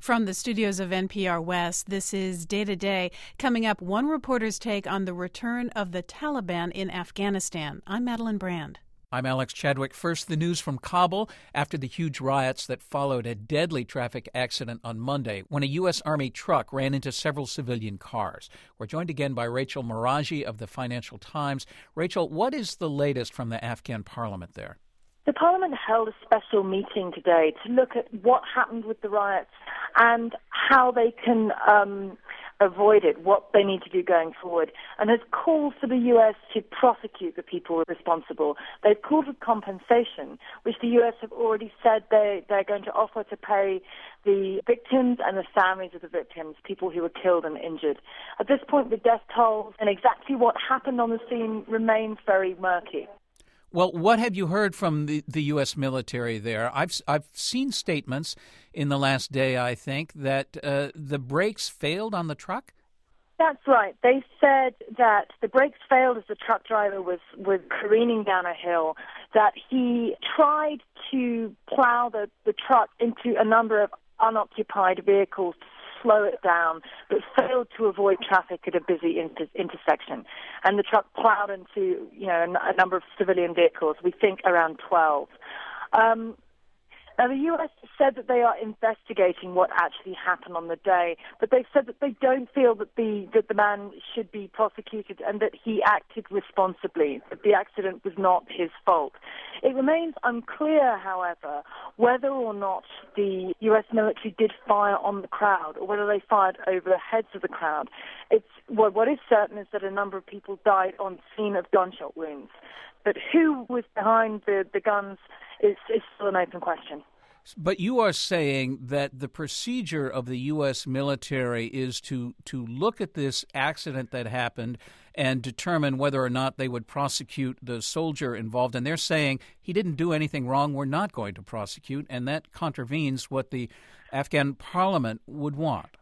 From the studios of NPR West, this is Day to Day. Coming up, one reporter's take on the return of the Taliban in Afghanistan. I'm Madeline Brand. I'm Alex Chadwick. First, the news from Kabul after the huge riots that followed a deadly traffic accident on Monday when a U.S. Army truck ran into several civilian cars. We're joined again by Rachel Meraji of the Financial Times. Rachel, what is the latest from the Afghan parliament there? The Parliament held a special meeting today to look at what happened with the riots and how they can avoid it, what they need to do going forward, and has called for the U.S. to prosecute the people responsible. They've called for compensation, which the U.S. have already said they're going to offer to pay the victims and the families of the victims, people who were killed and injured. At this point, the death tolls and exactly what happened on the scene remains very murky. Well, what have you heard from the U.S. military there? I've seen statements in the last day, I think, that the brakes failed on the truck? That's right. They said that the brakes failed as the truck driver was careening down a hill, that he tried to plow the truck into a number of unoccupied vehicles to slow it down, but failed to avoid traffic at a busy intersection. And the truck plowed into, a number of civilian vehicles, we think around 12. Now, the U.S. said that they are investigating what actually happened on the day, but they've said that they don't feel that the man should be prosecuted and that he acted responsibly, that the accident was not his fault. It remains unclear, however, whether or not the U.S. military did fire on the crowd or whether they fired over the heads of the crowd. What is certain is that a number of people died on scene of gunshot wounds. But who was behind the guns is still an open question. But you are saying that the procedure of the U.S. military is to look at this accident that happened and determine whether or not they would prosecute the soldier involved. And they're saying he didn't do anything wrong, we're not going to prosecute, and that contravenes what the Afghan parliament would want.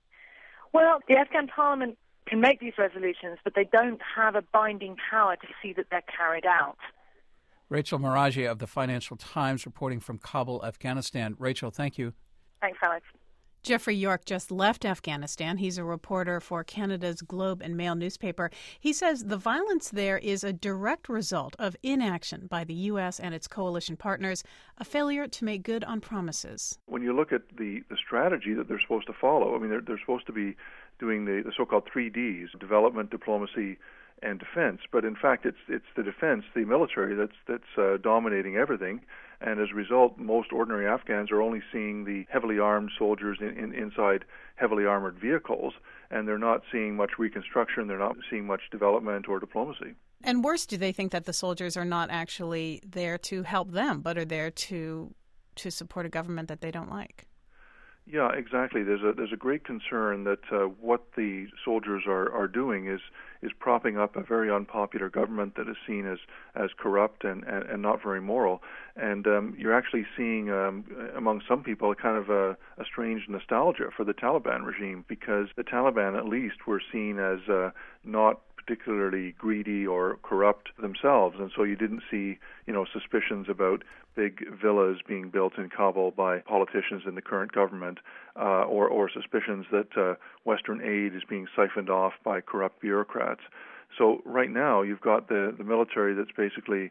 Well, the Afghan parliament can make these resolutions, but they don't have a binding power to see that they're carried out. Rachel Meraji of the Financial Times reporting from Kabul, Afghanistan. Rachel, thank you. Thanks, Alex. Jeffrey York just left Afghanistan. He's a reporter for Canada's Globe and Mail newspaper. He says the violence there is a direct result of inaction by the U.S. and its coalition partners, a failure to make good on promises. When you look at the strategy that they're supposed to follow, I mean, they're supposed to be doing the so-called 3Ds, development, diplomacy, and defense. But in fact, it's the defense, the military, that's dominating everything. And as a result, most ordinary Afghans are only seeing the heavily armed soldiers inside heavily armored vehicles, and they're not seeing much reconstruction. They're not seeing much development or diplomacy. And worse, do they think that the soldiers are not actually there to help them, but are there to support a government that they don't like? Yeah, exactly. There's a great concern that what the soldiers are doing is propping up a very unpopular government that is seen as corrupt and not very moral. And you're actually seeing among some people a kind of a strange nostalgia for the Taliban regime, because the Taliban at least were seen as not particularly greedy or corrupt themselves, and so you didn't see, suspicions about big villas being built in Kabul by politicians in the current government, or suspicions that Western aid is being siphoned off by corrupt bureaucrats. So right now you've got the military that's basically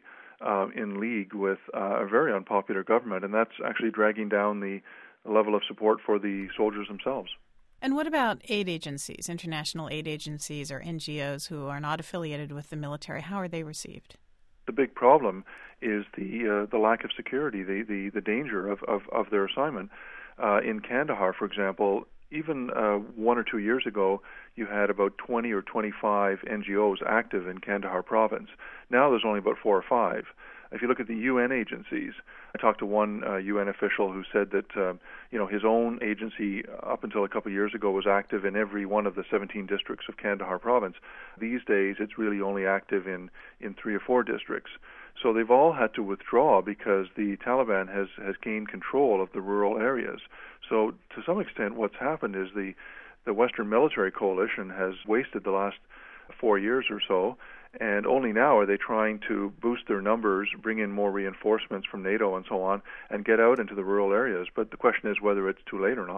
in league with a very unpopular government, and that's actually dragging down the level of support for the soldiers themselves. And what about aid agencies, international aid agencies or NGOs who are not affiliated with the military? How are they received? The big problem is the lack of security, the danger of their assignment. In Kandahar, for example, even 1 or 2 years ago, you had about 20 or 25 NGOs active in Kandahar province. Now there's only about 4 or 5. If you look at the UN agencies, I talked to one UN official who said that his own agency up until a couple of years ago was active in every one of the 17 districts of Kandahar province. These days it's really only active in 3 or 4 districts. So they've all had to withdraw because the Taliban has gained control of the rural areas. So to some extent what's happened is the Western military coalition has wasted the last 4 years or so, and only now are they trying to boost their numbers, bring in more reinforcements from NATO and so on, and get out into the rural areas. But the question is whether it's too late or not.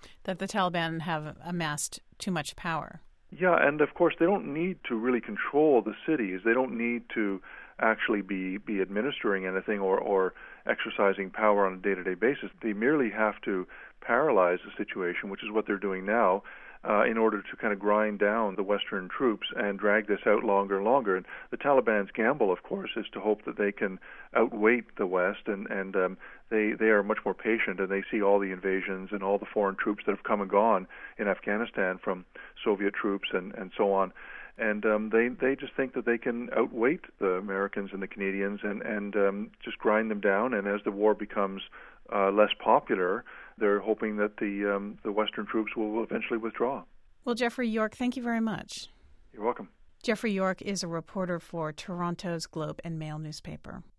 That the Taliban have amassed too much power. Yeah, and of course they don't need to really control the cities. They don't need to actually be administering anything or exercising power on a day-to-day basis. They merely have to paralyze the situation, which is what they're doing now, in order to kind of grind down the Western troops and drag this out longer and longer. And the Taliban's gamble, of course, is to hope that they can outweight the West, and they are much more patient, and they see all the invasions and all the foreign troops that have come and gone in Afghanistan from Soviet troops and so on. And they just think that they can outweight the Americans and the Canadians and just grind them down. And as the war becomes less popular, they're hoping that the Western troops will eventually withdraw. Well, Jeffrey York, thank you very much. You're welcome. Jeffrey York is a reporter for Toronto's Globe and Mail newspaper.